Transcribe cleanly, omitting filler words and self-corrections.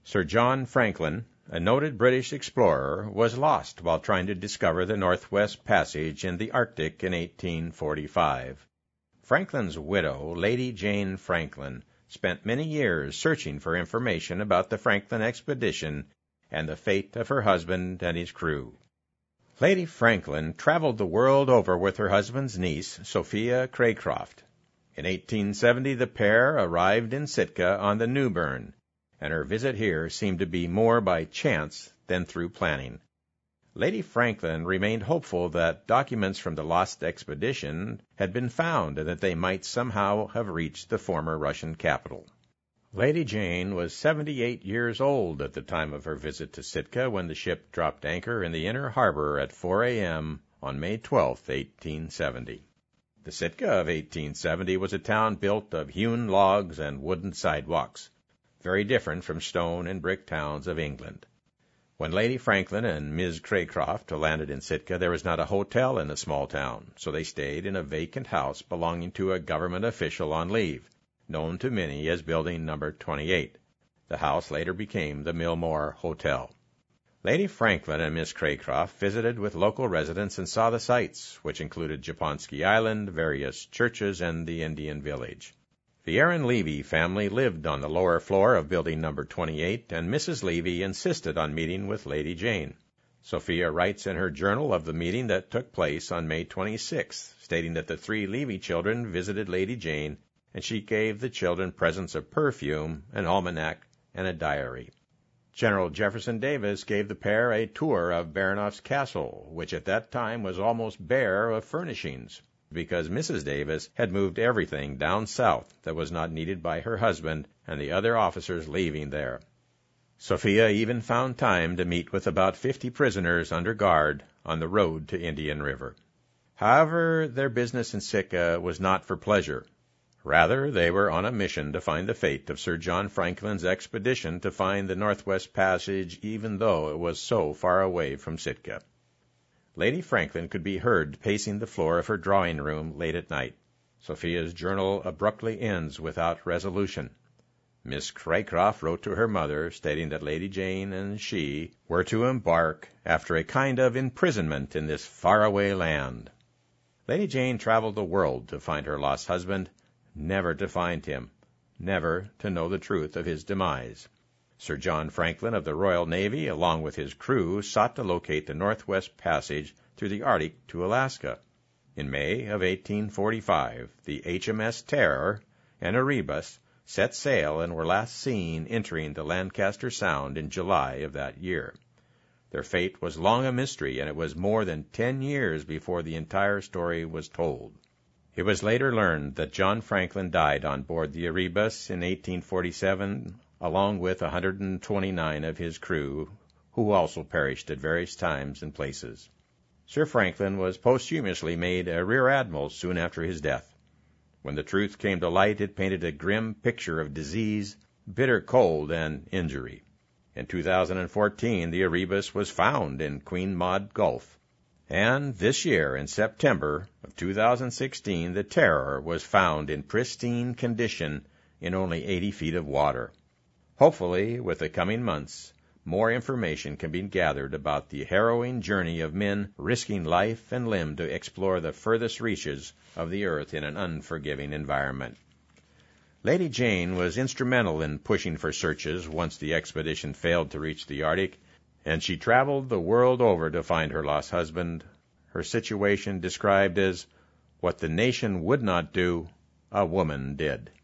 Sir John Franklin, a noted British explorer, was lost while trying to discover the Northwest Passage in the Arctic in 1845. Franklin's widow, Lady Jane Franklin, spent many years searching for information about the Franklin expedition and the fate of her husband and his crew. Lady Franklin traveled the world over with her husband's niece, Sophia Cracroft. In 1870 the pair arrived in Sitka on the Newburn, and her visit here seemed to be more by chance than through planning. Lady Franklin remained hopeful that documents from the lost expedition had been found and that they might somehow have reached the former Russian capital. Lady Jane was 78 years old at the time of her visit to Sitka when the ship dropped anchor in the inner harbor at 4 a.m. on May 12, 1870. The Sitka of 1870 was a town built of hewn logs and wooden sidewalks, very different from stone and brick towns of England. When Lady Franklin and Miss Cracroft landed in Sitka, there was not a hotel in the small town, so they stayed in a vacant house belonging to a government official on leave, known to many as Building Number 28. The house later became the Millmore Hotel. Lady Franklin and Miss Cracroft visited with local residents and saw the sights, which included Japonski Island, various churches, and the Indian village. The Aaron Levy family lived on the lower floor of Building Number 28, and Mrs. Levy insisted on meeting with Lady Jane. Sophia writes in her journal of the meeting that took place on May 26th, stating that the 3 Levy children visited Lady Jane, and she gave the children presents of perfume, an almanac, and a diary. General Jefferson Davis gave the pair a tour of Baranoff's castle, which at that time was almost bare of furnishings, because Mrs. Davis had moved everything down south that was not needed by her husband and the other officers leaving there. Sophia even found time to meet with about 50 prisoners under guard on the road to Indian River. However, their business in Sitka was not for pleasure. Rather, they were on a mission to find the fate of Sir John Franklin's expedition to find the Northwest Passage, even though it was so far away from Sitka. Lady Franklin could be heard pacing the floor of her drawing-room late at night. Sophia's journal abruptly ends without resolution. Miss Cracroft wrote to her mother, stating that Lady Jane and she were to embark after a kind of imprisonment in this faraway land. Lady Jane traveled the world to find her lost husband, never to find him, never to know the truth of his demise. Sir John Franklin of the Royal Navy, along with his crew, sought to locate the Northwest Passage through the Arctic to Alaska. In May of 1845, the HMS Terror and Erebus set sail and were last seen entering the Lancaster Sound in July of that year. Their fate was long a mystery, and it was more than 10 years before the entire story was told. It was later learned that John Franklin died on board the Erebus in 1847, along with 129 of his crew, who also perished at various times and places. Sir Franklin was posthumously made a rear admiral soon after his death. When the truth came to light, it painted a grim picture of disease, bitter cold, and injury. In 2014, the Erebus was found in Queen Maud Gulf. And this year, in September of 2016, the Terror was found in pristine condition in only 80 feet of water. Hopefully, with the coming months, more information can be gathered about the harrowing journey of men risking life and limb to explore the furthest reaches of the earth in an unforgiving environment. Lady Jane was instrumental in pushing for searches once the expedition failed to reach the Arctic, and she traveled the world over to find her lost husband, her situation described as what the nation would not do, a woman did.